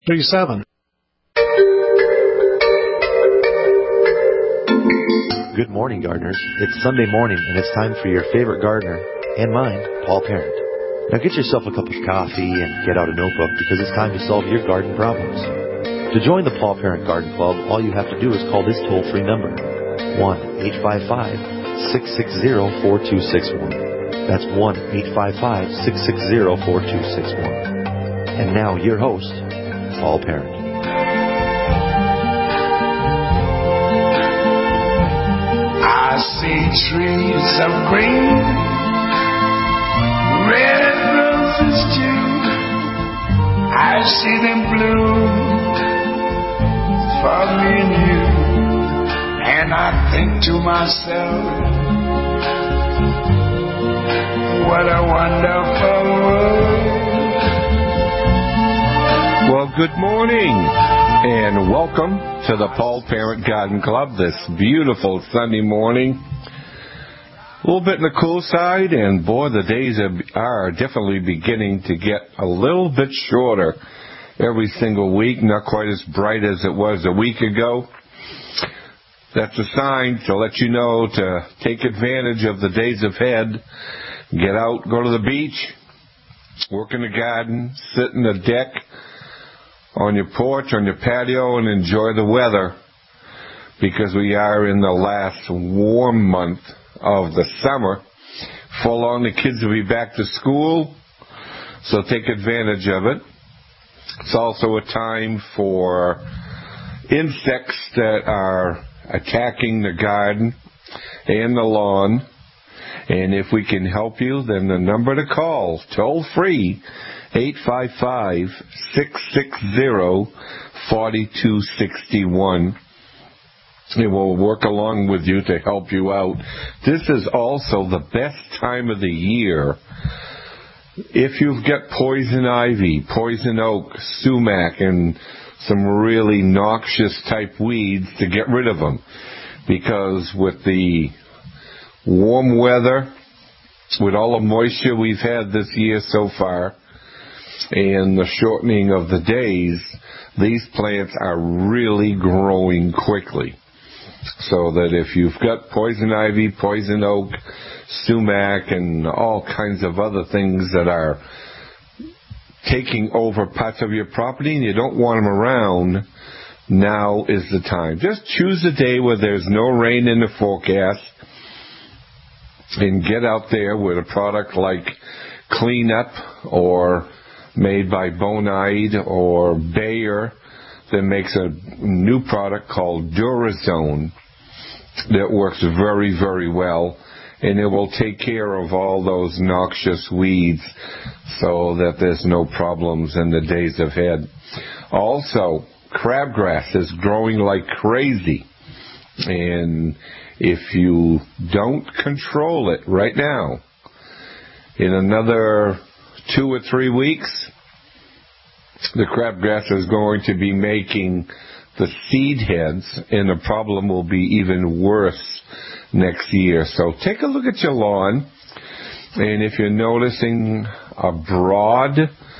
37. Good morning, gardeners. It's Sunday morning, and it's time for your favorite gardener, and mine, Paul Parent. Now get yourself a cup of coffee and get out a notebook, because it's time to solve your garden problems. To join the Paul Parent Garden Club, all you have to do is call this toll-free number, 1-855-660-4261. That's 1-855-660-4261. And now, your host, Paul Parent. I see trees of green, red roses too. I see them bloom for me and you. And I think to myself, what a wonderful world. Well, good morning, and welcome to the Paul Parent Garden Club this beautiful Sunday morning. A little bit on the cool side, and boy, the days are definitely beginning to get a little bit shorter every single week, not quite as bright as it was a week ago. That's a sign to let you know to take advantage of the days ahead. Get out, go to the beach, work in the garden, sit in the deck, on your porch, on your patio, and enjoy the weather, because we are in the last warm month of the summer. Full on, the kids will be back to school, so take advantage of it. It's also a time for insects that are attacking the garden and the lawn. And if we can help you, then the number to call, toll free, 855-660-4261. It will work along with you to help you out. This is also the best time of the year. If you've got poison ivy, poison oak, sumac, and some really noxious type weeds, to get rid of them. Because with the warm weather, with all the moisture we've had this year so far, and the shortening of the days, these plants are really growing quickly. So that if you've got poison ivy, poison oak, sumac, and all kinds of other things that are taking over parts of your property and you don't want them around, now is the time. Just choose a day where there's no rain in the forecast and get out there with a product like Clean Up, or made by Bonide or Bayer, that makes a new product called Durazone that works very, very well, and it will take care of all those noxious weeds so that there's no problems in the days ahead. Also, crabgrass is growing like crazy, and if you don't control it right now, in another 2 or 3 weeks, the crabgrass is going to be making the seed heads, and the problem will be even worse next year. So take a look at your lawn, and if you're noticing a broad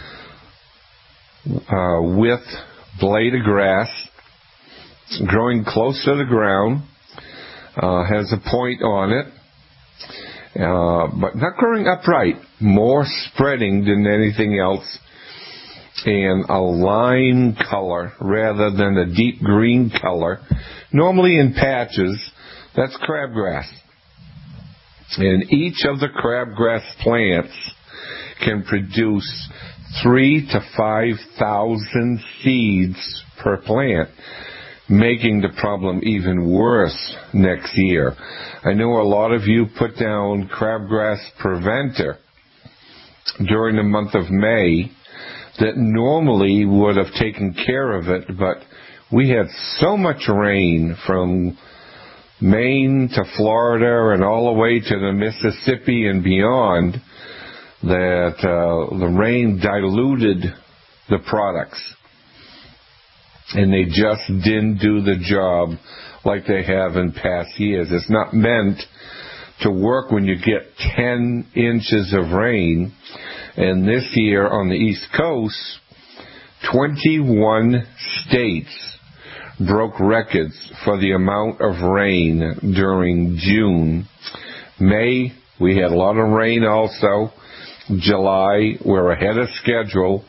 width blade of grass growing close to the ground, has a point on it, but not growing upright, more spreading than anything else, and a lime color rather than a deep green color, normally in patches, that's crabgrass. And each of the crabgrass plants can produce 3,000 to 5,000 seeds per plant, making the problem even worse next year. I know a lot of you put down crabgrass preventer during the month of May that normally would have taken care of it, but we had so much rain from Maine to Florida and all the way to the Mississippi and beyond that the rain diluted the products, and they just didn't do the job like they have in past years. It's not meant to work when you get 10 inches of rain, and this year on the East Coast, 21 states broke records for the amount of rain during June. May, we had a lot of rain also. July, we're ahead of schedule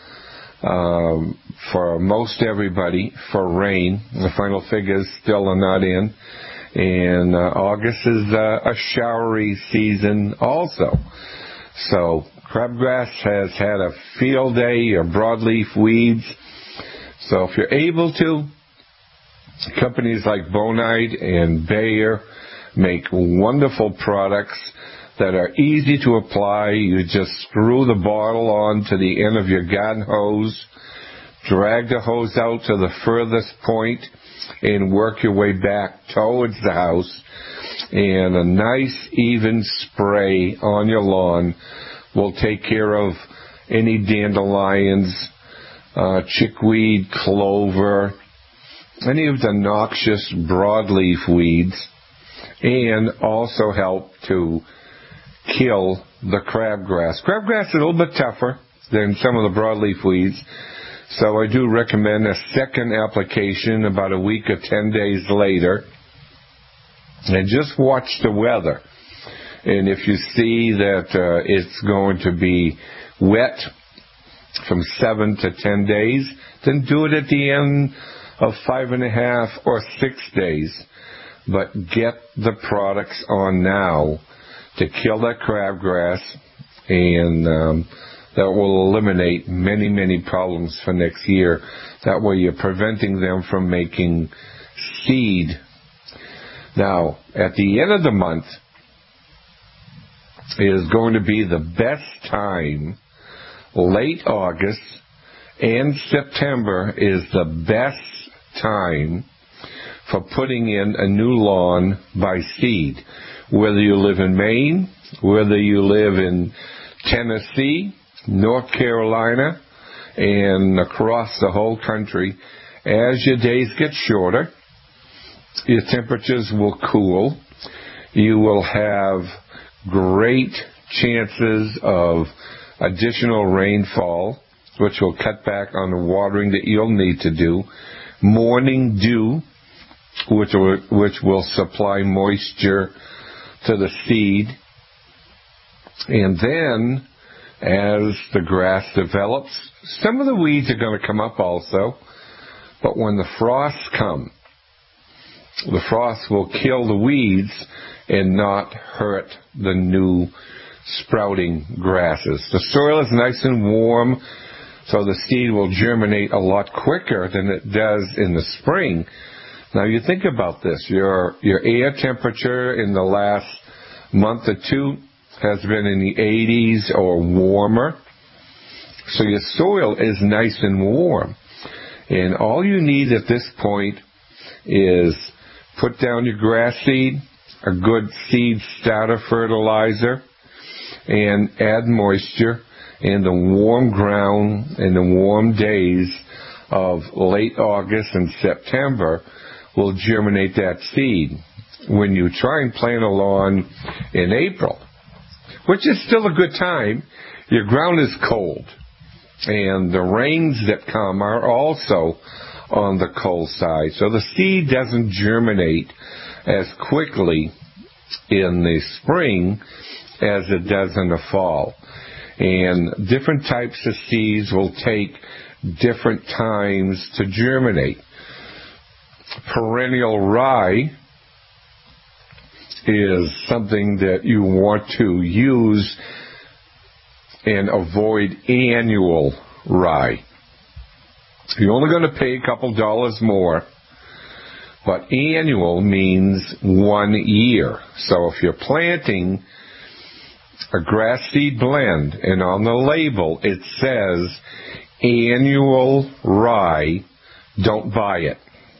for most everybody for rain. The final figures still are not in. And August is a showery season also. So crabgrass has had a field day, your broadleaf weeds. So if you're able to, companies like Bonide and Bayer make wonderful products that are easy to apply. You just screw the bottle on to the end of your garden hose, drag the hose out to the furthest point, and work your way back towards the house. And a nice even spray on your lawn will take care of any dandelions, chickweed, clover, any of the noxious broadleaf weeds, and also help to kill the crabgrass. Crabgrass is a little bit tougher than some of the broadleaf weeds, so I do recommend a second application about a week or 10 days later. And just watch the weather. And if you see that it's going to be wet from 7 to 10 days, then do it at the end of 5.5 or 6 days. But get the products on now to kill that crabgrass, and that will eliminate many, many problems for next year. That way you're preventing them from making seed. Now, at the end of the month is going to be the best time. Late August and September is the best time for putting in a new lawn by seed. Whether you live in Maine, whether you live in Tennessee, North Carolina, and across the whole country, as your days get shorter, your temperatures will cool. You will have great chances of additional rainfall, which will cut back on the watering that you'll need to do. Morning dew, which will supply moisture to the seed. And then, as the grass develops, some of the weeds are going to come up also. But when the frosts come, the frost will kill the weeds and not hurt the new sprouting grasses. The soil is nice and warm, so the seed will germinate a lot quicker than it does in the spring. Now you think about this. Your air temperature in the last month or two has been in the 80s or warmer. So your soil is nice and warm. And all you need at this point is put down your grass seed, a good seed starter fertilizer, and add moisture. And the warm ground and the warm days of late August and September will germinate that seed. When you try and plant a lawn in April, which is still a good time, your ground is cold. And the rains that come are also on the cold side. So the seed doesn't germinate as quickly in the spring as it does in the fall. And different types of seeds will take different times to germinate. Perennial rye is something that you want to use and avoid annual rye. You're only going to pay a couple dollars more, but annual means 1 year. So if you're planting a grass seed blend and on the label it says annual rye, don't buy it.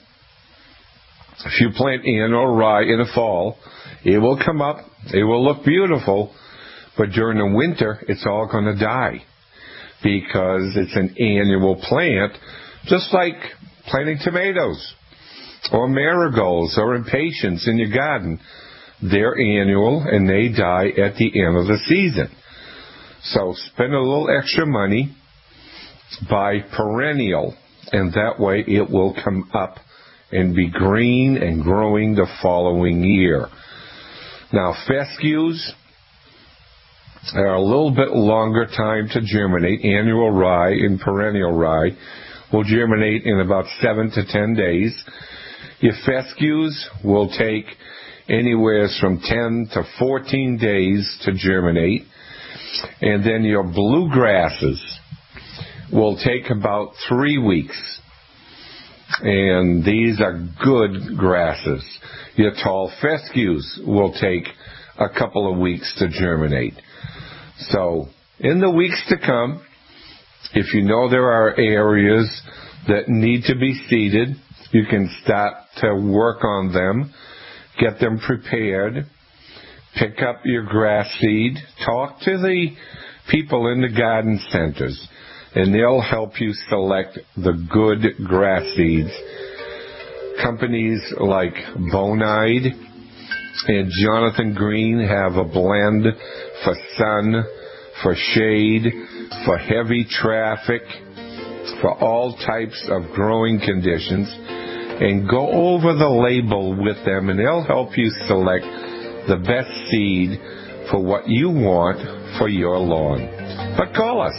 If you plant annual rye in the fall, it will come up, it will look beautiful, but during the winter, it's all going to die because it's an annual plant, just like planting tomatoes or marigolds or impatiens in your garden. They're annual and they die at the end of the season. So spend a little extra money by perennial, and that way it will come up and be green and growing the following year. Now, fescues are a little bit longer time to germinate. Annual rye and perennial rye will germinate in about 7 to 10 days. Your fescues will take anywhere from 10 to 14 days to germinate. And then your bluegrasses will take about 3 weeks. And these are good grasses. Your tall fescues will take a couple of weeks to germinate. So, in the weeks to come, if you know there are areas that need to be seeded, you can start to work on them, get them prepared, pick up your grass seed, talk to the people in the garden centers, and they'll help you select the good grass seeds. Companies like Bonide and Jonathan Green have a blend for sun, for shade, for heavy traffic, for all types of growing conditions. And go over the label with them, and they'll help you select the best seed for what you want for your lawn. But call us,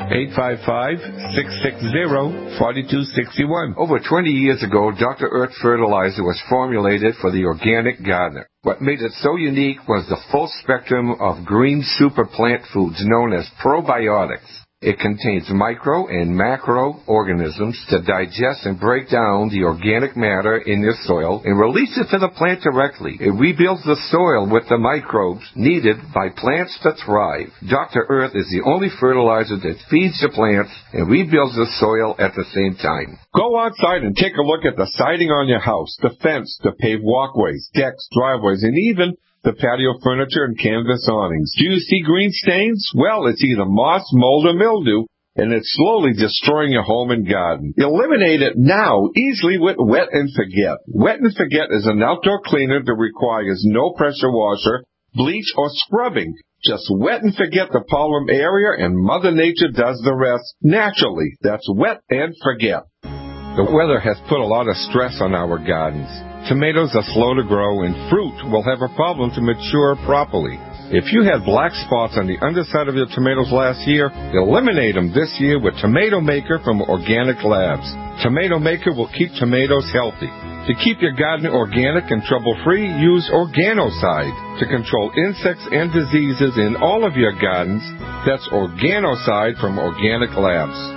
855-660-4261. Over 20 years ago, Dr. Earth fertilizer was formulated for the organic gardener. What made it so unique was the full spectrum of green super plant foods known as probiotics. It contains micro and macro organisms to digest and break down the organic matter in your soil and release it to the plant directly. It rebuilds the soil with the microbes needed by plants to thrive. Dr. Earth is the only fertilizer that feeds the plants and rebuilds the soil at the same time. Go outside and take a look at the siding on your house, the fence, the paved walkways, decks, driveways, and even the patio furniture and canvas awnings. Do you see green stains? Well, it's either moss, mold, or mildew, and it's slowly destroying your home and garden. Eliminate it now, easily with Wet and Forget. Wet and Forget is an outdoor cleaner that requires no pressure washer, bleach, or scrubbing. Just wet and forget the problem area, and Mother Nature does the rest naturally. That's Wet and Forget. The weather has put a lot of stress on our gardens. Tomatoes are slow to grow, and fruit will have a problem to mature properly. If you had black spots on the underside of your tomatoes last year, eliminate them this year with Tomato Maker from Organic Labs. Tomato Maker will keep tomatoes healthy. To keep your garden organic and trouble-free, use Organocide to control insects and diseases in all of your gardens. That's Organocide from Organic Labs.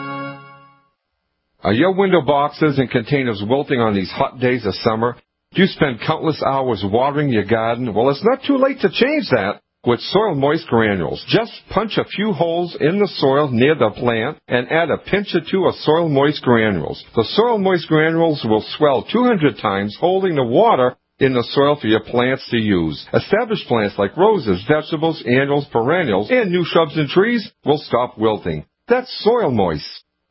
Are your window boxes and containers wilting on these hot days of summer? Do you spend countless hours watering your garden? Well, it's not too late to change that with Soil Moist Granules. Just punch a few holes in the soil near the plant and add a pinch or two of Soil Moist Granules. The Soil Moist Granules will swell 200 times, holding the water in the soil for your plants to use. Established plants like roses, vegetables, annuals, perennials, and new shrubs and trees will stop wilting. That's Soil Moist.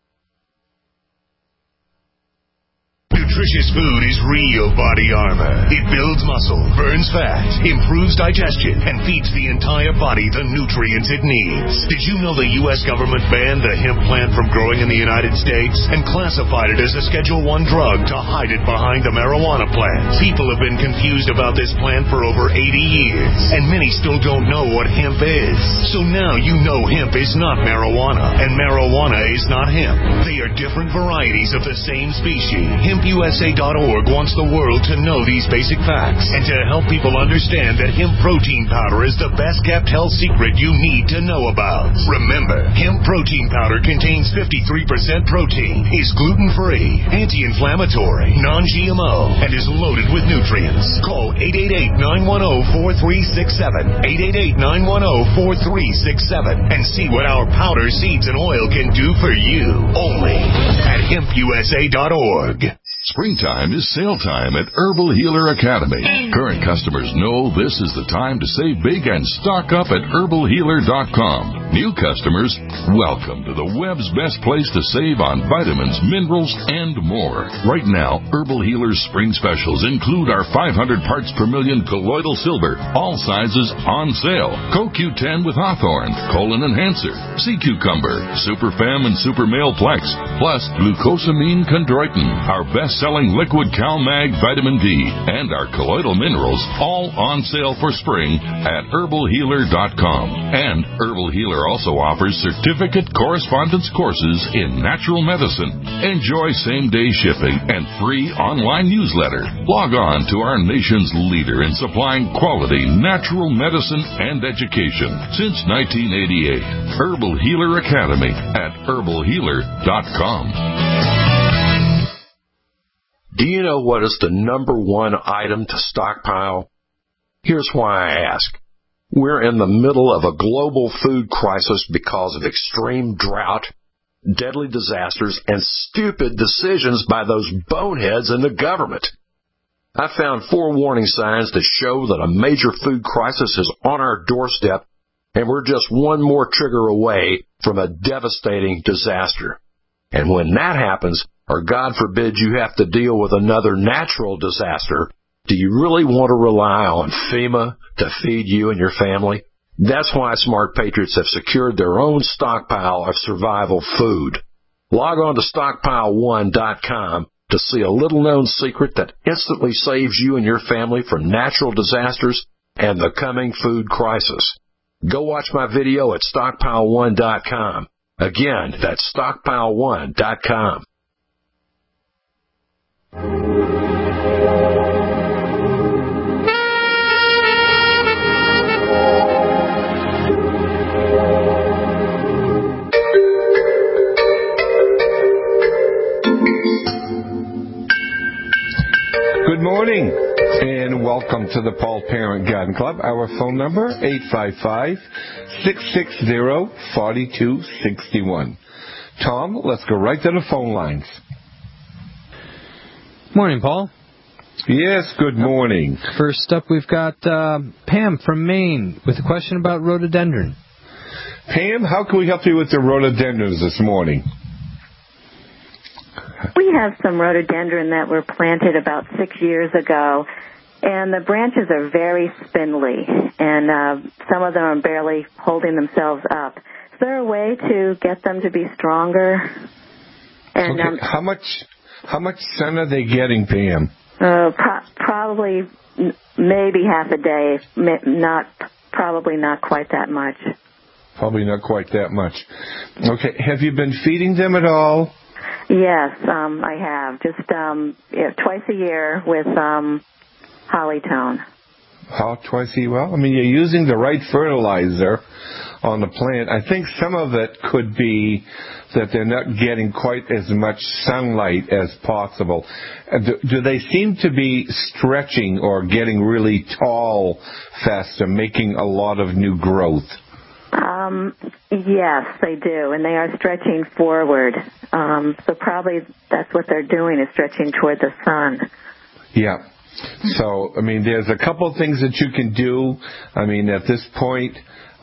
Nutritious food is real body armor. It builds muscle, burns fat, improves digestion, and feeds the entire body the nutrients it needs. Did you know the U.S. government banned the hemp plant from growing in the United States and classified it as a Schedule I drug to hide it behind the marijuana plant? People have been confused about this plant for over 80 years, and many still don't know what hemp is. So now you know hemp is not marijuana, and marijuana is not hemp. They are different varieties of the same species. HempUSA.org wants the world to know these basic facts and to help people understand that hemp protein powder is the best kept health secret you need to know about. Remember, hemp protein powder contains 53% protein, is gluten-free, anti-inflammatory, non-GMO, and is loaded with nutrients. Call 888-910-4367, 888-910-4367, and see what our powder, seeds, and oil can do for you. Only at HempUSA.org. Springtime is sale time at Herbal Healer Academy. Current customers know this is the time to save big and stock up at herbalhealer.com. New customers, welcome to the web's best place to save on vitamins, minerals, and more. Right now, Herbal Healer's spring specials include our 500 parts per million colloidal silver, all sizes on sale. CoQ10 with Hawthorne, Colon Enhancer, Sea Cucumber, Super Fem and Super Male Plex, plus glucosamine chondroitin, our best-selling liquid CalMag vitamin D, and our colloidal minerals, all on sale for spring at herbalhealer.com. And Herbal Healer also offers certificate correspondence courses in natural medicine. Enjoy same-day shipping and free online newsletter. Log on to our nation's leader in supplying quality natural medicine and education since 1988. Herbal Healer Academy at herbalhealer.com. Do you know what is the number one item to stockpile? Here's why I ask. We're in the middle of a global food crisis because of extreme drought, deadly disasters, and stupid decisions by those boneheads in the government. I found 4 warning signs that show that a major food crisis is on our doorstep, and we're just one more trigger away from a devastating disaster. And when that happens, or God forbid you have to deal with another natural disaster, do you really want to rely on FEMA to feed you and your family? That's why Smart Patriots have secured their own stockpile of survival food. Log on to stockpile1.com to see a little-known secret that instantly saves you and your family from natural disasters and the coming food crisis. Go watch my video at stockpile1.com. Again, that's stockpile1.com. Good morning, and welcome to the Paul Parent Garden Club. Our phone number, 855-660-4261. Tom, let's go right to the phone lines. Morning, Paul. Yes, good morning. First up, we've got Pam from Maine with a question about rhododendron. Pam, how can we help you with the rhododendrons this morning? We have some rhododendron that were planted about 6 years ago, and the branches are very spindly, and some of them are barely holding themselves up. Is there a way to get them to be stronger? And okay. How much sun are they getting, Pam? Probably maybe half a day. Probably not quite that much. Probably not quite that much. Okay. Have you been feeding them at all? Yes, I have. Just twice a year with Hollytone. How twice a year? Well, I mean, you're using the right fertilizer on the plant. I think some of it could be that they're not getting quite as much sunlight as possible. Do they seem to be stretching or getting really tall faster, making a lot of new growth? Yes, they do, and they are stretching forward. So probably that's what they're doing, is stretching toward the sun. Yeah. So, I mean, there's a couple of things that you can do. I mean, at this point,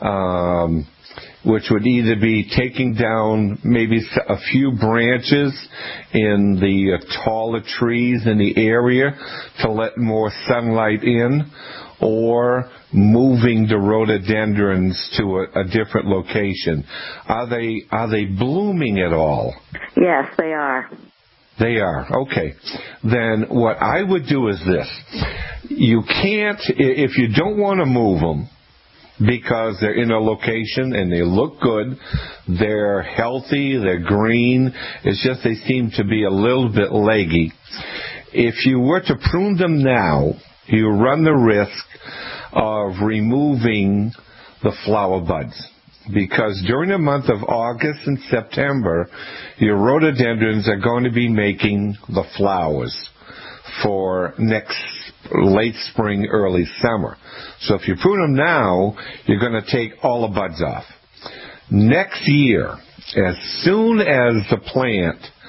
which would either be taking down maybe a few branches in the taller trees in the area to let more sunlight in, or moving the rhododendrons to a different location. Are they blooming at all? Yes, they are. They are. Okay. Then what I would do is this. You can't, if you don't want to move them because they're in a location and they look good, they're healthy, they're green, it's just they seem to be a little bit leggy. If you were to prune them now, you run the risk of removing the flower buds, because during the month of August and September, your rhododendrons are going to be making the flowers for next late spring, early summer. So if you prune them now, you're going to take all the buds off. Next year, as soon as the plant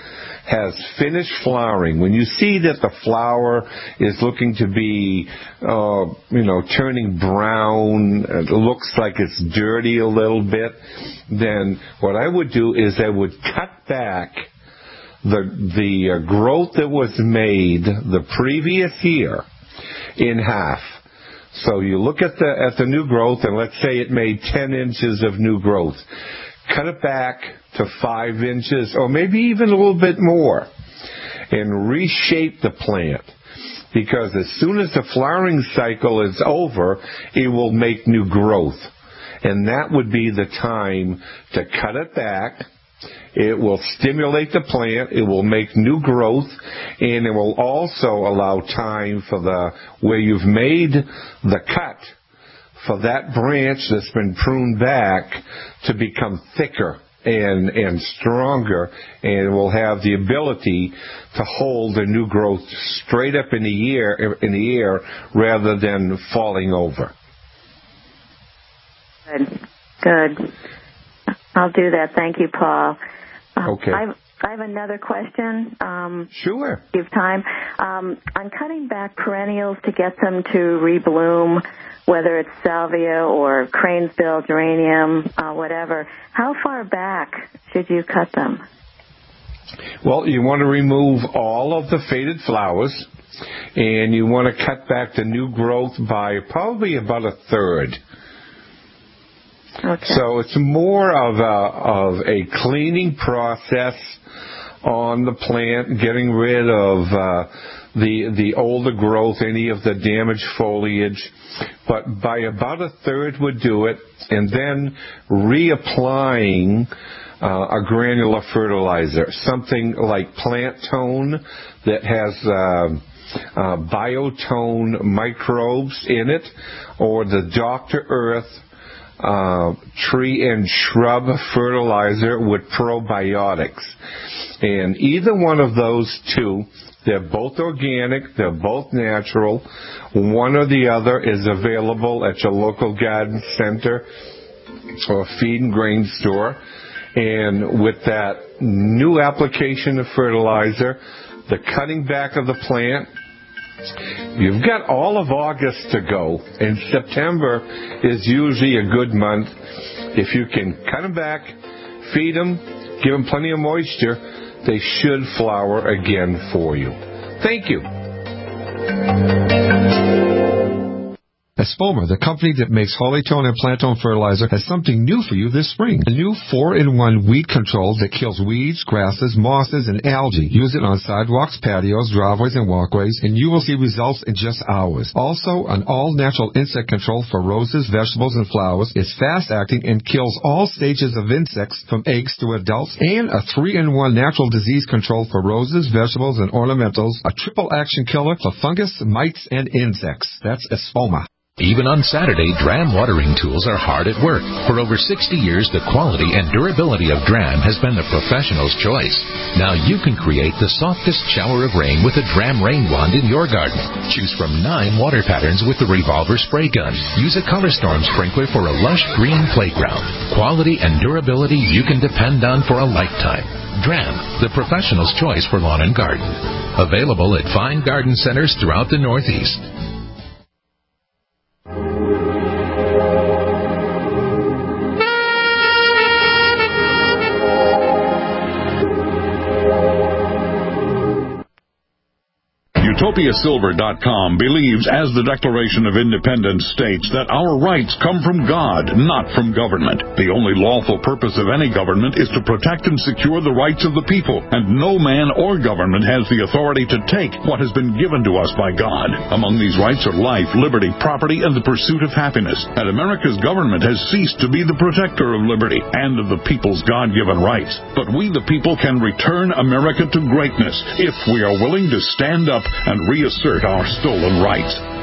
has finished flowering, when you see that the flower is looking to be, turning brown, it looks like it's dirty a little bit, then what I would do is I would cut back the growth that was made the previous year in half. So you look at the new growth, and let's say it made 10 inches of new growth. Cut it back to 5 inches, or maybe even a little bit more, and reshape the plant. Because as soon as the flowering cycle is over, it will make new growth. And that would be the time to cut it back. It will stimulate the plant, it will make new growth, and it will also allow time for where you've made the cut, for that branch that's been pruned back to become thicker and stronger, and will have the ability to hold the new growth straight up in the air rather than falling over. Good. I'll do that. Thank you, Paul. Okay. I have another question. Sure. If you have time. I'm cutting back perennials to get them to rebloom, whether it's salvia or cranesbill, geranium, whatever. How far back should you cut them? Well, you want to remove all of the faded flowers, and you want to cut back the new growth by probably about a third. Okay. So it's more of a cleaning process on the plant, getting rid of the older growth, any of the damaged foliage. But by about a third would do it, and then reapplying a granular fertilizer, something like Plant Tone that has biotone microbes in it, or the Dr. Earth tree and shrub fertilizer with probiotics. And either one of those two, they're both organic, they're both natural. One or the other is available at your local garden center or feed and grain store. And with that new application of fertilizer, the cutting back of the plant, you've got all of August to go, and September is usually a good month. If you can cut them back, feed them, give them plenty of moisture, they should flower again for you. Thank you. Espoma, the company that makes Hollytone and Plantone fertilizer, has something new for you this spring. A new 4-in-1 weed control that kills weeds, grasses, mosses, and algae. Use it on sidewalks, patios, driveways, and walkways, and you will see results in just hours. Also, an all-natural insect control for roses, vegetables, and flowers is fast-acting and kills all stages of insects from eggs to adults. And a 3-in-1 natural disease control for roses, vegetables, and ornamentals. A triple-action killer for fungus, mites, and insects. That's Espoma. Even on Saturday, Dram watering tools are hard at work. For over 60 years, the quality and durability of Dram has been the professional's choice. Now you can create the softest shower of rain with a Dram rain wand in your garden. Choose from 9 water patterns with the revolver spray gun. Use a Color Storm sprinkler for a lush green playground. Quality and durability you can depend on for a lifetime. Dram, the professional's choice for lawn and garden. Available at fine garden centers throughout the Northeast. UtopiaSilver.com believes, as the Declaration of Independence states, that our rights come from God, not from government. The only lawful purpose of any government is to protect and secure the rights of the people, and no man or government has the authority to take what has been given to us by God. Among these rights are life, liberty, property, and the pursuit of happiness. And America's government has ceased to be the protector of liberty and of the people's God-given rights. But we, the people, can return America to greatness if we are willing to stand up and reassert our stolen rights.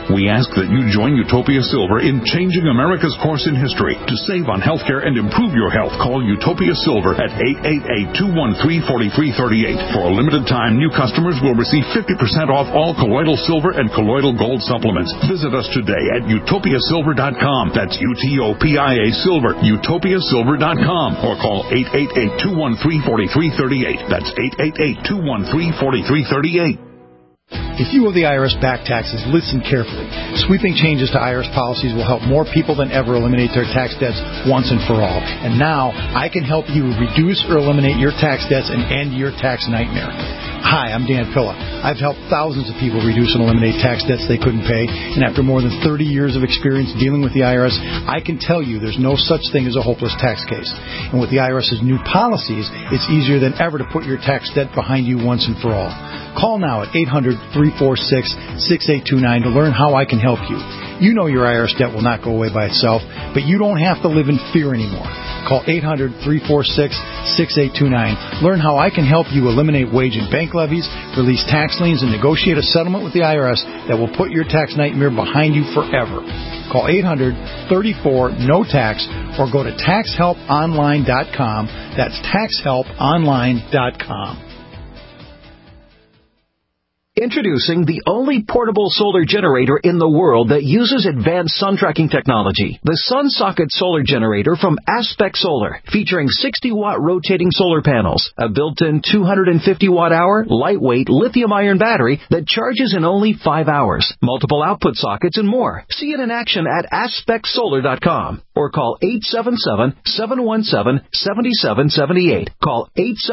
We ask that you join Utopia Silver in changing America's course in history. To save on healthcare and improve your health, call Utopia Silver at 888-213-4338. For a limited time, new customers will receive 50% off all colloidal silver and colloidal gold supplements. Visit us today at utopiasilver.com. That's UTOPIA Silver, utopiasilver.com. Or call 888-213-4338. That's 888-213-4338. If you owe the IRS back taxes, listen carefully. Sweeping changes to IRS policies will help more people than ever eliminate their tax debts once and for all. And now, I can help you reduce or eliminate your tax debts and end your tax nightmare. Hi, I'm Dan Pilla. I've helped thousands of people reduce and eliminate tax debts they couldn't pay, and after more than 30 years of experience dealing with the IRS, I can tell you there's no such thing as a hopeless tax case. And with the IRS's new policies, it's easier than ever to put your tax debt behind you once and for all. Call now at 800-346-6829 to learn how I can help you. You know your IRS debt will not go away by itself, but you don't have to live in fear anymore. Call 800-346-6829. Learn how I can help you eliminate wage and bank levies, release tax liens, and negotiate a settlement with the IRS that will put your tax nightmare behind you forever. Call 800-34-NO-TAX or go to taxhelponline.com. That's taxhelponline.com. Introducing the only portable solar generator in the world that uses advanced sun tracking technology. The SunSocket Solar Generator from Aspect Solar, featuring 60-watt rotating solar panels, a built-in 250-watt-hour lightweight lithium-ion battery that charges in only 5 hours, multiple output sockets, and more. See it in action at AspectSolar.com or call 877-717-7778. Call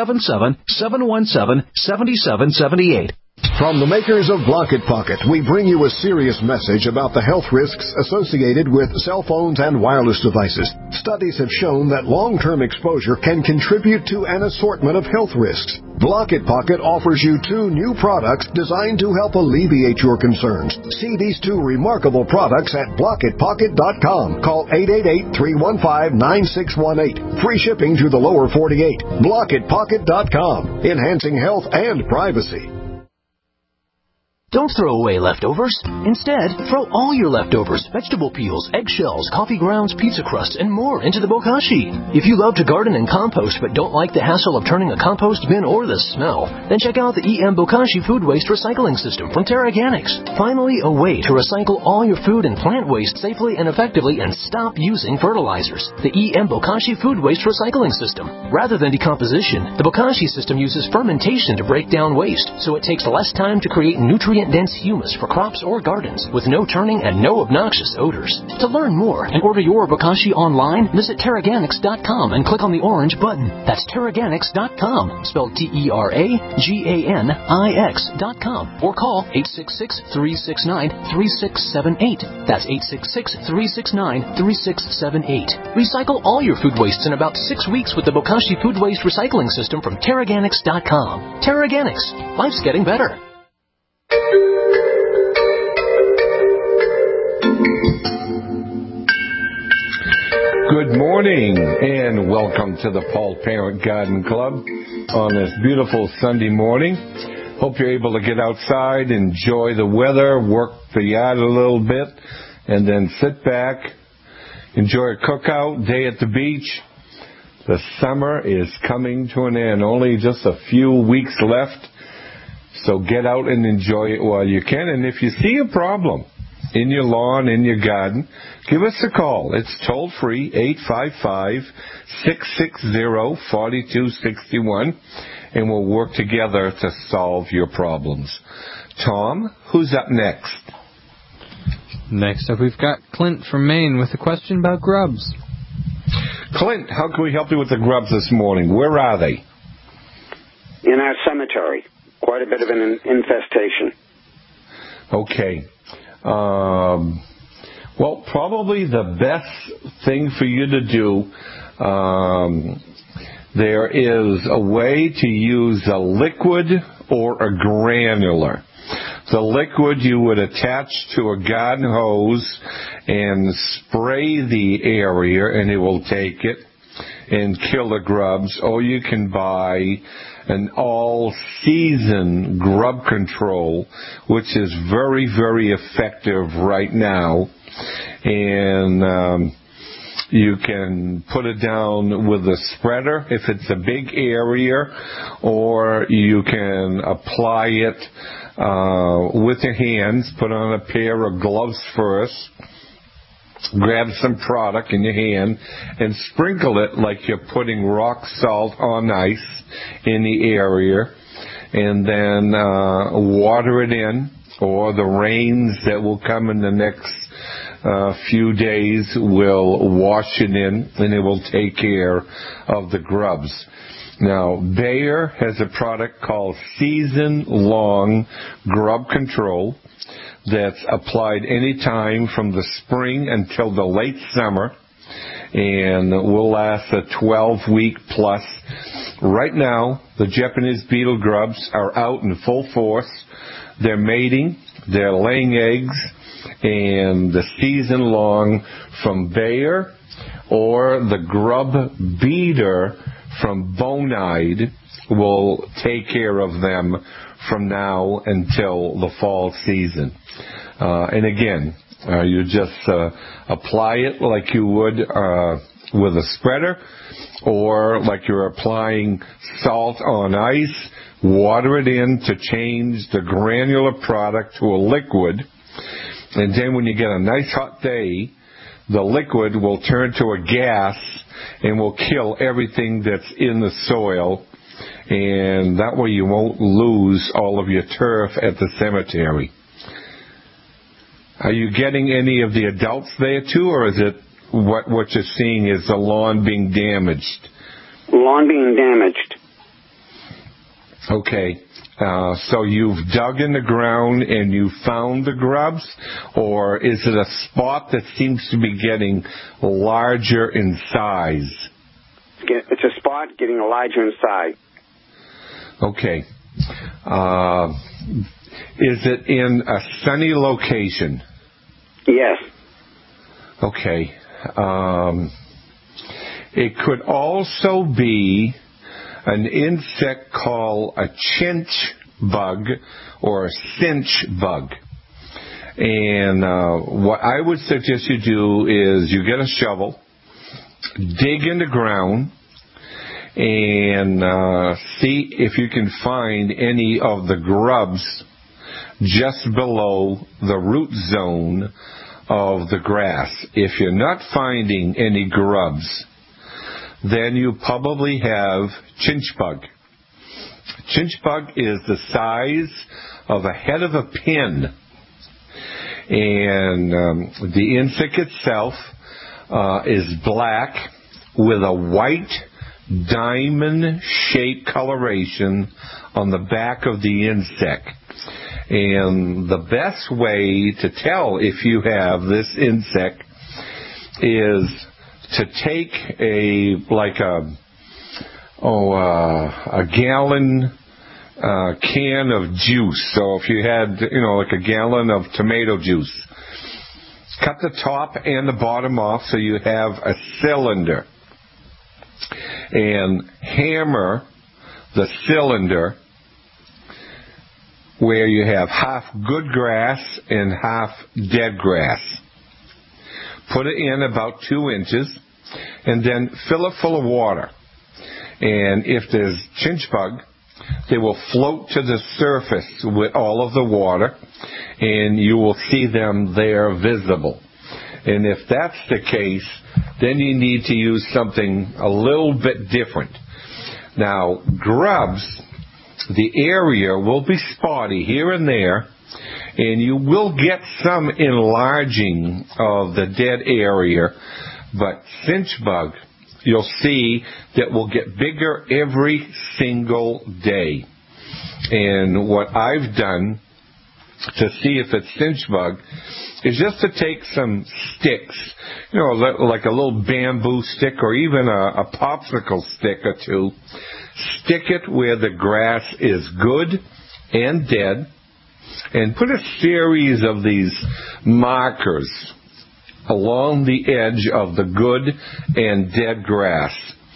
877-717-7778. From the makers of Blocket Pocket, we bring you a serious message about the health risks associated with cell phones and wireless devices. Studies have shown that long-term exposure can contribute to an assortment of health risks. Blocket Pocket offers you 2 new products designed to help alleviate your concerns. See these 2 remarkable products at BlocketPocket.com. Call 888-315-9618. Free shipping to the lower 48. BlocketPocket.com. Enhancing health and privacy. Don't throw away leftovers. Instead, throw all your leftovers, vegetable peels, eggshells, coffee grounds, pizza crusts, and more into the bokashi. If you love to garden and compost but don't like the hassle of turning a compost bin or the smell, then check out the EM Bokashi Food Waste Recycling System from TerraGanix. Finally, a way to recycle all your food and plant waste safely and effectively and stop using fertilizers. The EM Bokashi Food Waste Recycling System. Rather than decomposition, the Bokashi system uses fermentation to break down waste, so it takes less time to create nutrient-dense humus for crops or gardens with no turning and no obnoxious odors. To learn more and order your Bokashi online, visit TerraGanix.com and click on the orange button. That's TerraGanix.com, spelled TerraGanix.com, or call 866-369-3678. That's 866-369-3678. Recycle all your food wastes in about 6 weeks with the Bokashi Food Waste Recycling System from TerraGanix.com. TerraGanix. Life's getting better. Good morning and welcome to the Paul Parent Garden Club on this beautiful Sunday morning. Hope you're able to get outside, enjoy the weather, work the yard a little bit, and then sit back, enjoy a cookout, day at the beach. The summer is coming to an end. Only just a few weeks left. So get out and enjoy it while you can. And if you see a problem in your lawn, in your garden, give us a call. It's toll free, 855-660-4261, and we'll work together to solve your problems. Tom, who's up next? Next up, we've got Clint from Maine with a question about grubs. Clint, how can we help you with the grubs this morning? Where are they? In our cemetery. Quite a bit of an infestation. Okay. Well, probably the best thing for you to do, there is a way to use a liquid or a granular. The liquid you would attach to a garden hose and spray the area, and it will take it. and kill the grubs, or you can buy an all-season grub control, which is very, very effective right now. And you can put it down with a spreader if it's a big area, or you can apply it with your hands. Put on a pair of gloves first, grab some product in your hand, and sprinkle it like you're putting rock salt on ice in the area, and then water it in, or the rains that will come in the next few days will wash it in, and it will take care of the grubs. Now, Bayer has a product called Season Long Grub Control that's applied any time from the spring until the late summer, and will last a 12-week plus. Right now, the Japanese beetle grubs are out in full force. They're mating, they're laying eggs, and the Season Long from Bayer or the Grub Beater from Bonide will take care of them from now until the fall season. And again, you just apply it like you would with a spreader, or like you're applying salt on ice. Water it in to change the granular product to a liquid. And then when you get a nice hot day, the liquid will turn to a gas and will kill everything that's in the soil. And that way you won't lose all of your turf at the cemetery. Are you getting any of the adults there too, or is it what you're seeing is the lawn being damaged? Lawn being damaged. Okay. So you've dug in the ground and you found the grubs, or is it a spot that seems to be getting larger in size? It's a spot getting larger in size. Okay. Is it in a sunny location? Yes. Okay. It could also be an insect called a chinch bug or a cinch bug. And what I would suggest you do is you get a shovel, dig in the ground, and see if you can find any of the grubs just below the root zone of the grass. If you're not finding any grubs, then you probably have chinch bug. Chinch bug is the size of a head of a pin, and the insect itself is black with a white diamond-shaped coloration on the back of the insect. And the best way to tell if you have this insect is to take a gallon can of juice. So if you had, like a gallon of tomato juice, cut the top and the bottom off so you have a cylinder, and hammer the cylinder where you have half good grass and half dead grass. Put it in about 2 inches, and then fill it full of water. And if there's chinch bug, they will float to the surface with all of the water, and you will see them there visible. And if that's the case, then you need to use something a little bit different. Now, grubs, the area will be spotty here and there, and you will get some enlarging of the dead area, but cinch bug, you'll see that will get bigger every single day. And what I've done to see if it's cinch bug is just to take some sticks, like a little bamboo stick or even a popsicle stick or two, stick it where the grass is good and dead, and put a series of these markers along the edge of the good and dead grass.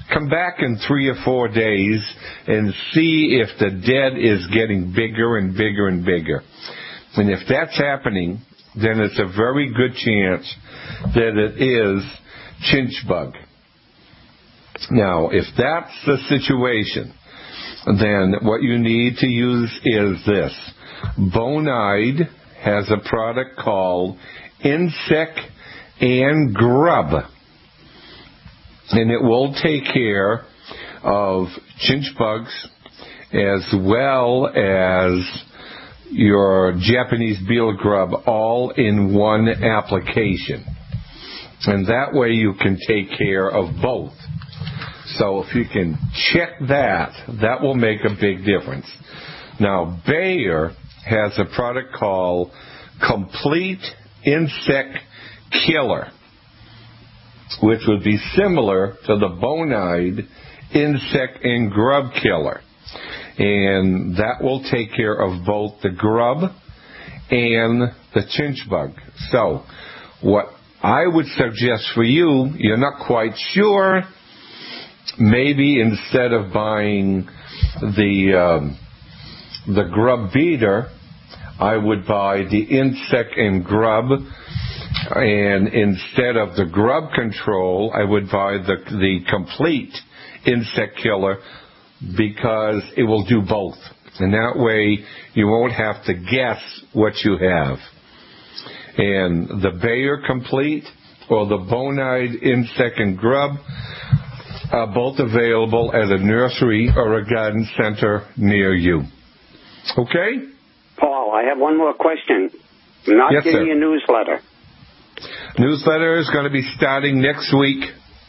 come back in 3 or 4 days and see if the dead is getting bigger and bigger and bigger. And if that's happening, then it's a very good chance that it is chinch bug. Now, if that's the situation, then what you need to use is this. Bonide has a product called Insect and Grub, and it will take care of chinch bugs as well as your Japanese beetle grub all in one application. And that way you can take care of both. So if you can check that, that will make a big difference. Now, Bayer has a product called Complete Insect Killer, which would be similar to the Bonide Insect and Grub Killer. And that will take care of both the grub and the chinch bug. So what I would suggest for you, you're not quite sure, maybe instead of buying the grub beater, I would buy the insect and grub, and instead of the grub control, I would buy the complete insect killer, because it will do both. And that way you won't have to guess what you have. And the Bayer Complete or the Bonide Insect and Grub are both available at a nursery or a garden center near you. Okay? Paul, I have one more question. Not yes, getting sir. a newsletter. Newsletter is going to be starting next week.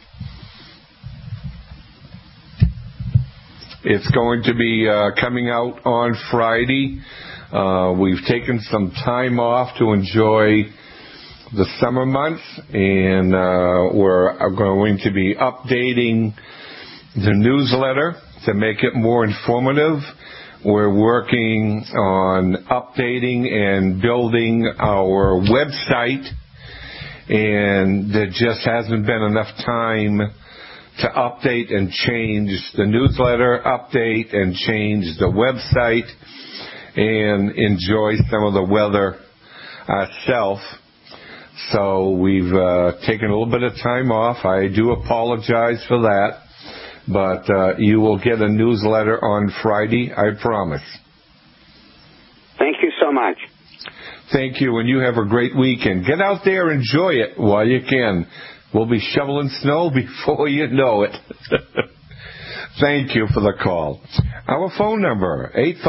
It's going to be coming out on Friday. We've taken some time off to enjoy the summer months, and we're going to be updating the newsletter to make it more informative. We're working on updating and building our website, and there just hasn't been enough time to update and change the newsletter, update and change the website, and enjoy some of the weather ourselves. So we've taken a little bit of time off. I do apologize for that, but you will get a newsletter on Friday, I promise. Thank you so much. Thank you, and you have a great weekend. Get out there, enjoy it while you can. We'll be shoveling snow before you know it. Thank you for the call. Our phone number,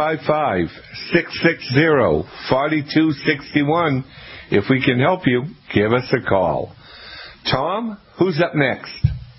855-660-4261. If we can help you, give us a call. Tom, who's up next?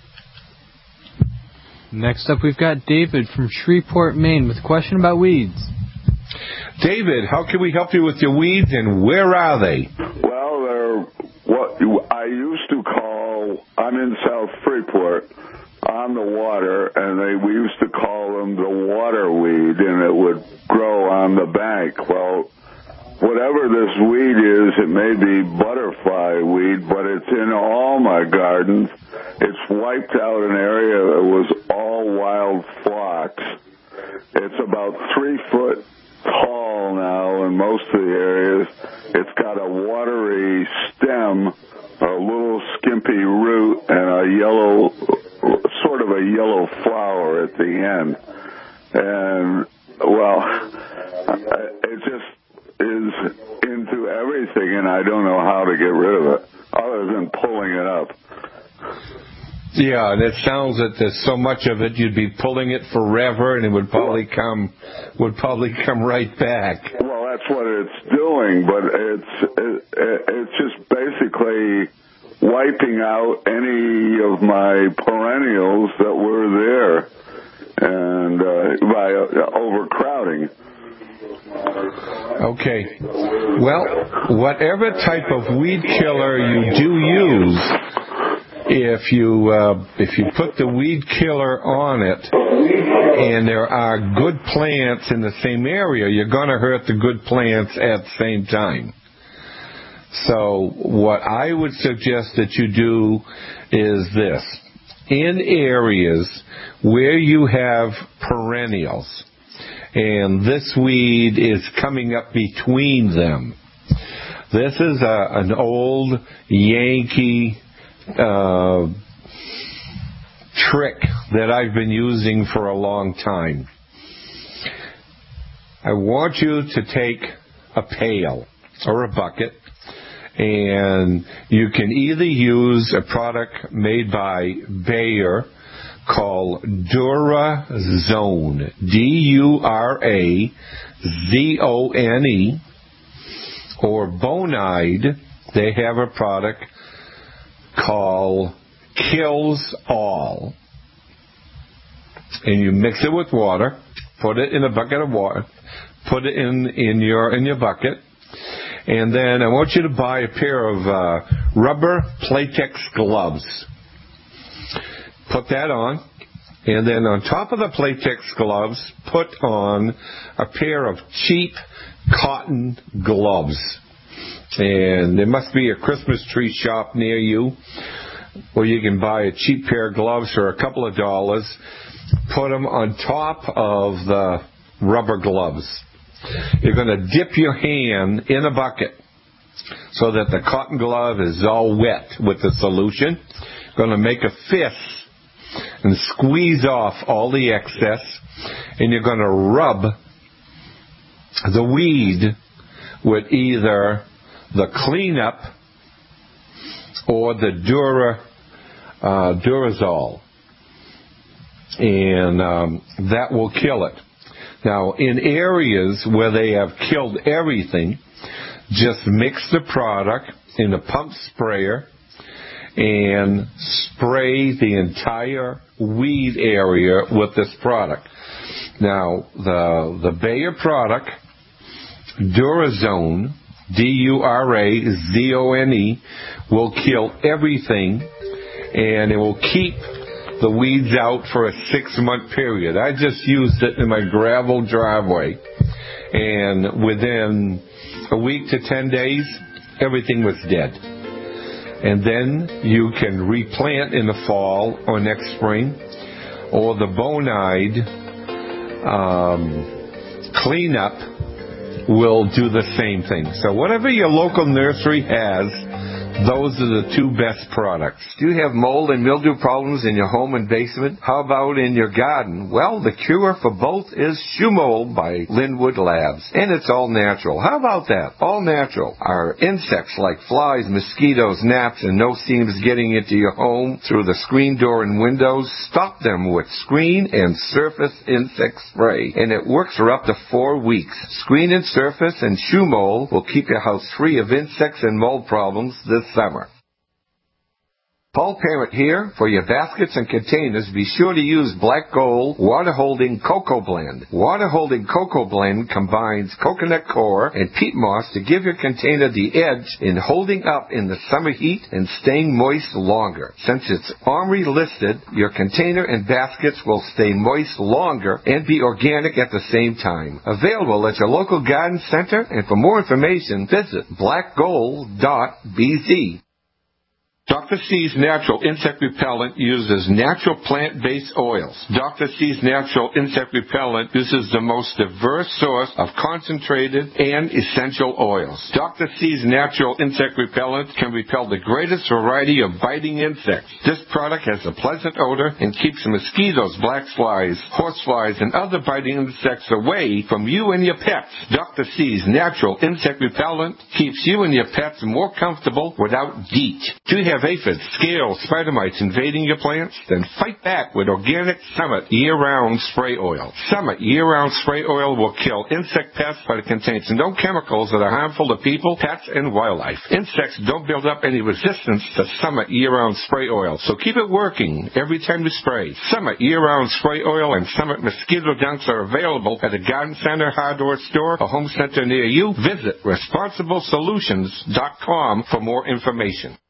Next up, we've got David from Shreveport, Maine, with a question about weeds. David, how can we help you with your weeds, and where are they? Well, they're what I used to call, I'm in South Freeport, on the water, and we used to call them the water weed, and it would grow on the bank. Well, whatever this weed is, it may be butterfly weed, but it's in all my gardens. It's wiped out an area that was all wild phlox. It's about 3 foot tall now in most of the areas. It's got a watery stem, a little skimpy root, and a yellow, sort of a yellow flower at the end. And, well, it just is into everything, and I don't know how to get rid of it, other than pulling it up. Yeah, and it sounds that there's so much of it, you'd be pulling it forever, and it would probably come right back. Well, that's what it's doing, but it's just basically wiping out any of my perennials that were there, and by overcrowding. Okay. Well, whatever type of weed killer you do use, if you put the weed killer on it and there are good plants in the same area, you're going to hurt the good plants at the same time. So what I would suggest that you do is this. in areas where you have perennials, and this weed is coming up between them. This is an old Yankee trick that I've been using for a long time. I want you to take a pail or a bucket, and you can either use a product made by Bayer called Durazone, Durazone, or Bonide. They have a product called Kills All. And you mix it with water, put it in a bucket of water, put it in your bucket, and then I want you to buy a pair of rubber Playtex gloves. Put that on, and then on top of the Playtex gloves, put on a pair of cheap cotton gloves. And there must be a Christmas tree shop near you where you can buy a cheap pair of gloves for a couple of dollars. Put them on top of the rubber gloves. You're going to dip your hand in a bucket so that the cotton glove is all wet with the solution. Going to make a fist and squeeze off all the excess, and you're going to rub the weed with either the cleanup or the Durazole, and that will kill it. Now, in areas where they have killed everything, just mix the product in a pump sprayer and spray the entire weed area with this product. Now, the Bayer product, Durazone, Durazone, will kill everything, and it will keep the weeds out for a 6-month period. I just used it in my gravel driveway, and within a week to 10 days, everything was dead. And then you can replant in the fall or next spring, or the Bonide cleanup will do the same thing. So whatever your local nursery has, those are the two best products. Do you have mold and mildew problems in your home and basement? How about in your garden? Well, the cure for both is Shumol by Linwood Labs, and it's all natural. How about that? All natural. Are insects like flies, mosquitoes, gnats, and no-seams getting into your home through the screen door and windows? Stop them with Screen and Surface Insect Spray, and it works for up to 4 weeks. Screen and Surface and Shumol will keep your house free of insects and mold problems this summer. Paul Parent here. For your baskets and containers, be sure to use Black Gold Water Holding Cocoa Blend. Water Holding Cocoa Blend combines coconut coir and peat moss to give your container the edge in holding up in the summer heat and staying moist longer. Since it's OMRI listed, your container and baskets will stay moist longer and be organic at the same time. Available at your local garden center, and for more information, visit blackgold.bz. Dr. C's Natural Insect Repellent uses natural plant-based oils. Dr. C's Natural Insect Repellent uses the most diverse source of concentrated and essential oils. Dr. C's Natural Insect Repellent can repel the greatest variety of biting insects. This product has a pleasant odor and keeps mosquitoes, black flies, horseflies, and other biting insects away from you and your pets. Dr. C's Natural Insect Repellent keeps you and your pets more comfortable without DEET. Do you have aphids, scales, spider mites invading your plants? Then fight back with Organic Summit Year-Round Spray Oil. Summit Year-Round Spray Oil will kill insect pests, but it contains no chemicals that are harmful to people, pets, and wildlife. Insects don't build up any resistance to Summit Year-Round Spray Oil, so keep it working every time you spray. Summit Year-Round Spray Oil and Summit Mosquito Dunks are available at a garden center, hardware store, or home center near you. Visit ResponsibleSolutions.com for more information.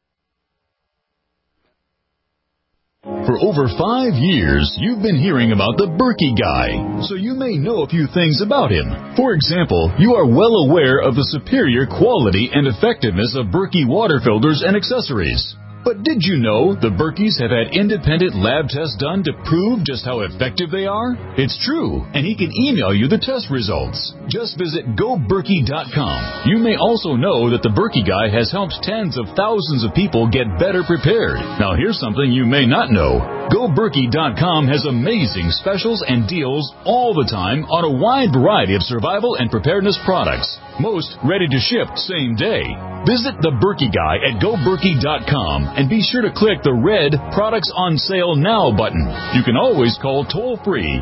For over 5 years, you've been hearing about the Berkey Guy, so you may know a few things about him. For example, you are well aware of the superior quality and effectiveness of Berkey water filters and accessories. But did you know the Berkeys have had independent lab tests done to prove just how effective they are? It's true, and he can email you the test results. Just visit GoBerkey.com. You may also know that the Berkey Guy has helped tens of thousands of people get better prepared. Now here's something you may not know. GoBerkey.com has amazing specials and deals all the time on a wide variety of survival and preparedness products. Most ready to ship same day. Visit the Berkey Guy at GoBerkey.com and be sure to click the red Products on Sale Now button. You can always call toll-free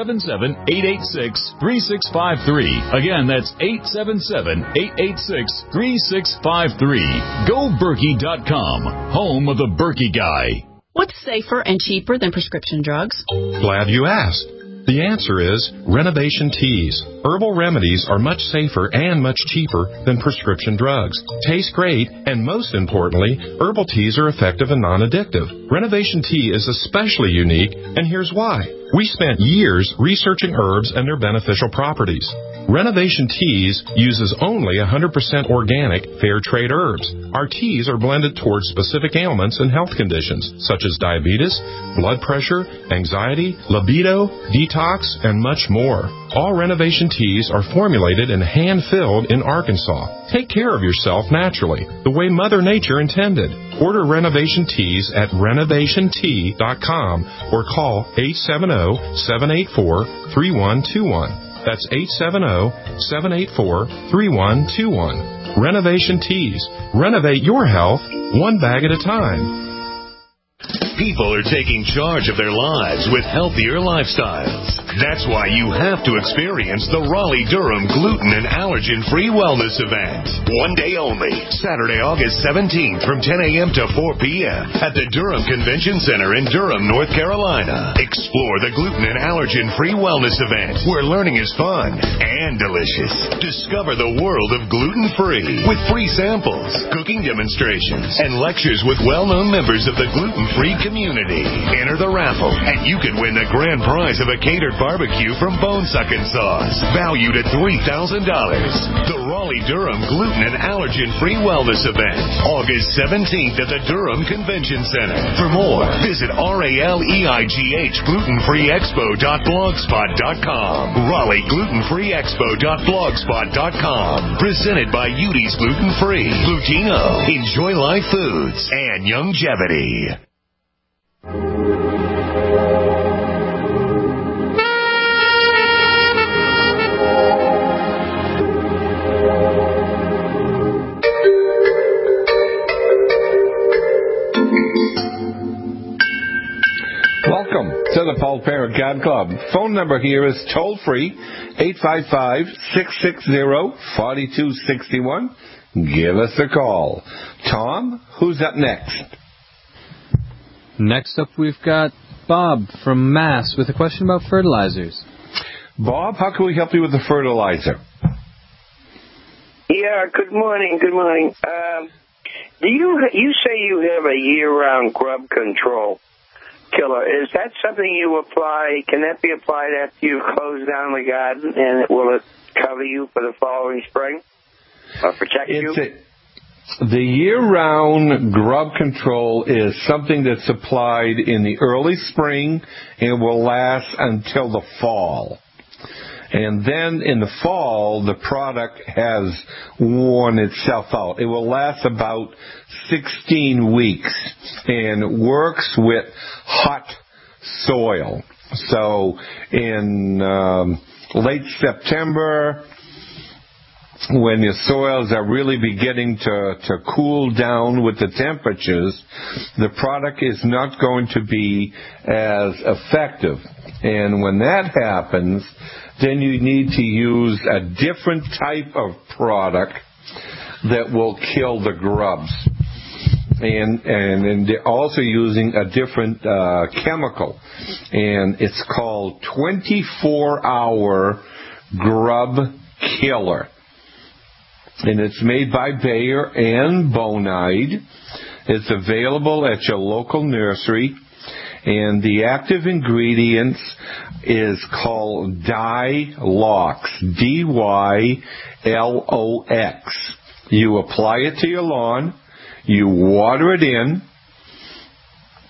877-886-3653. Again, that's 877-886-3653. GoBerkey.com, home of the Berkey Guy. What's safer and cheaper than prescription drugs? Glad you asked. The answer is Renovation Teas. Herbal remedies are much safer and much cheaper than prescription drugs. Taste great, and most importantly, herbal teas are effective and non-addictive. Renovation Tea is especially unique, and here's why. We spent years researching herbs and their beneficial properties. Renovation Teas uses only 100% organic, fair trade herbs. Our teas are blended towards specific ailments and health conditions, such as diabetes, blood pressure, anxiety, libido, detox, and much more. All Renovation Teas are formulated and hand-filled in Arkansas. Take care of yourself naturally, the way Mother Nature intended. Order Renovation Teas at renovationtea.com or call 870-784-3121. That's 870-784-3121. Renovation Teas. Renovate your health one bag at a time. People are taking charge of their lives with healthier lifestyles. That's why you have to experience the Raleigh-Durham Gluten and Allergen-Free Wellness Event. One day only, Saturday, August 17th from 10 a.m. to 4 p.m. at the Durham Convention Center in Durham, North Carolina. Explore the Gluten and Allergen-Free Wellness Event, where learning is fun and delicious. Discover the world of gluten-free with free samples, cooking demonstrations, and lectures with well-known members of the gluten-free community. Enter the raffle, and you can win the grand prize of a catered barbecue from Bone Suckin' Sauce, valued at $3,000. The Raleigh-Durham Gluten and Allergen-Free Wellness Event, August 17th at the Durham Convention Center. For more, visit RALEIGHGlutenFreeExpo.blogspot.com. RaleighGlutenFreeExpo.blogspot.com. Presented by Udi's Gluten Free, Lutino, Enjoy Life Foods, and Youngevity. Welcome to the Paul Parent God Club. Phone number here is toll-free, 855-660-4261. Give us a call. Tom, who's up next? Next up, we've got Bob from Mass with a question about fertilizers. Bob, how can we help you with the fertilizer? Yeah, good morning. Good morning. You say you have a year-round grub control killer. Is that something you apply? Can that be applied after you close down the garden, and will it cover you for the following spring or protect you? The year-round grub control is something that's applied in the early spring and will last until the fall. And then in the fall, the product has worn itself out. It will last about 16 weeks and works with hot soil. So in late September, when your soils are really beginning to cool down with the temperatures, the product is not going to be as effective. And when that happens, then you need to use a different type of product that will kill the grubs. And they're also using a different chemical. And it's called 24-hour grub killer. And it's made by Bayer and Bonide. It's available at your local nursery. And the active ingredients is called Dylox, D-Y-L-O-X. You apply it to your lawn, you water it in,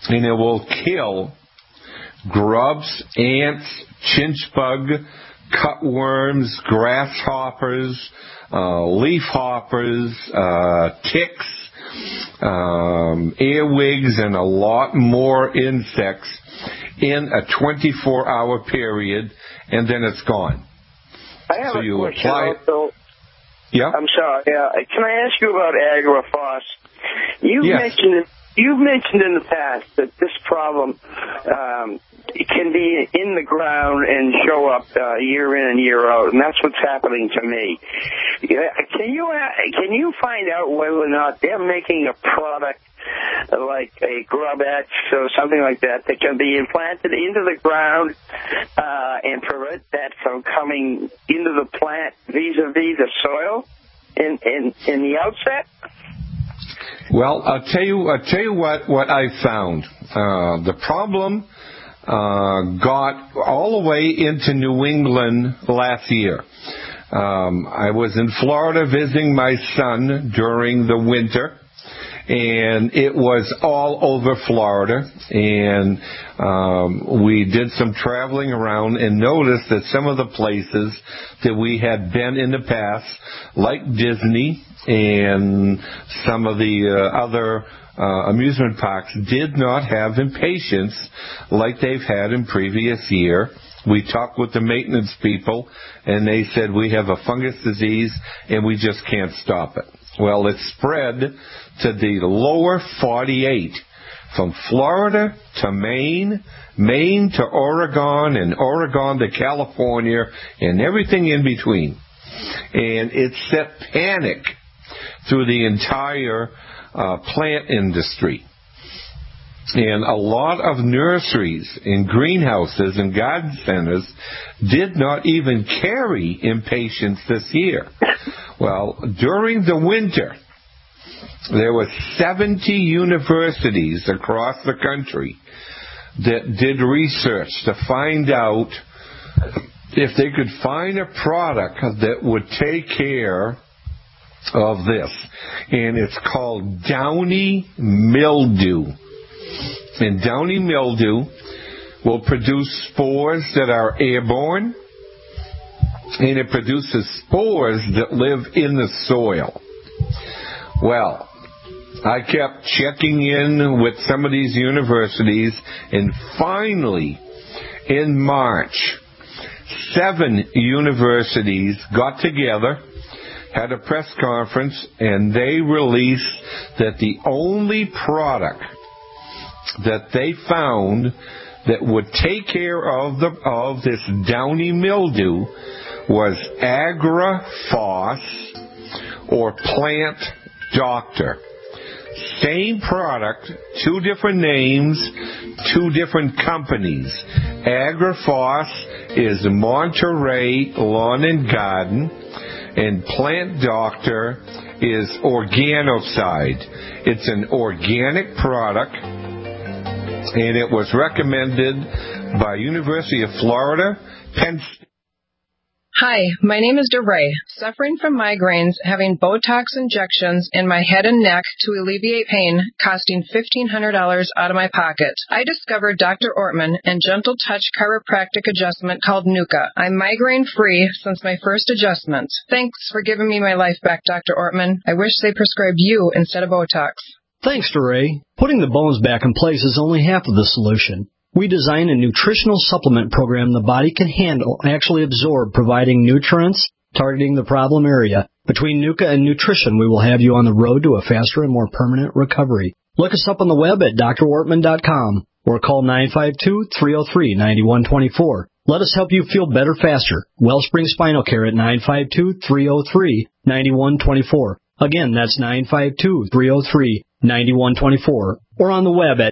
and it will kill grubs, ants, chinch bug, cutworms, grasshoppers, leafhoppers, ticks, earwigs, and a lot more insects in a 24-hour period, and then it's gone. I have a question also. Yeah. I'm sorry. Can I ask you about Agrifos? You've mentioned in the past that this problem can be in the ground and show up year in and year out, and that's what's happening to me. Can you find out whether or not they're making a product like a grub etch or something like that can be implanted into the ground and prevent that from coming into the plant vis-a-vis the soil in the outset? Well, I'll tell you what I found. The problem got all the way into New England last year. I was in Florida visiting my son during the winter, and it was all over Florida, and we did some traveling around and noticed that some of the places that we had been in the past, like Disney and some of the other amusement parks, did not have impatiens like they've had in previous year. We talked with the maintenance people, and they said we have a fungus disease and we just can't stop it. Well, it spread to the lower 48, from Florida to Maine, Maine to Oregon, and Oregon to California, and everything in between. And it set panic through the entire plant industry. And a lot of nurseries and greenhouses and garden centers did not even carry impatiens this year. Well, during the winter, there were 70 universities across the country that did research to find out if they could find a product that would take care of this. And it's called downy mildew. And downy mildew will produce spores that are airborne, and it produces spores that live in the soil. Well, I kept checking in with some of these universities, and finally, in March, 7 universities got together, had a press conference, and they released that the only product that they found that would take care of this downy mildew was Agrifos or Plant Doctor. Same product, 2 different names, 2 different companies. Agrifos is Monterey Lawn and Garden, and Plant Doctor is Organocide. It's an organic product, and it was recommended by University of Florida, Penn State. Hi, my name is DeRay, suffering from migraines, having Botox injections in my head and neck to alleviate pain, costing $1,500 out of my pocket. I discovered Dr. Ortman and Gentle Touch chiropractic adjustment called Nuka. I'm migraine-free since my first adjustment. Thanks for giving me my life back, Dr. Ortman. I wish they prescribed you instead of Botox. Thanks, DeRay. Putting the bones back in place is only half of the solution. We design a nutritional supplement program the body can handle and actually absorb, providing nutrients, targeting the problem area. Between Nuka and nutrition, we will have you on the road to a faster and more permanent recovery. Look us up on the web at drortman.com or call 952-303-9124. Let us help you feel better faster. Wellspring Spinal Care at 952-303-9124. Again, that's 952-303-9124. Or on the web at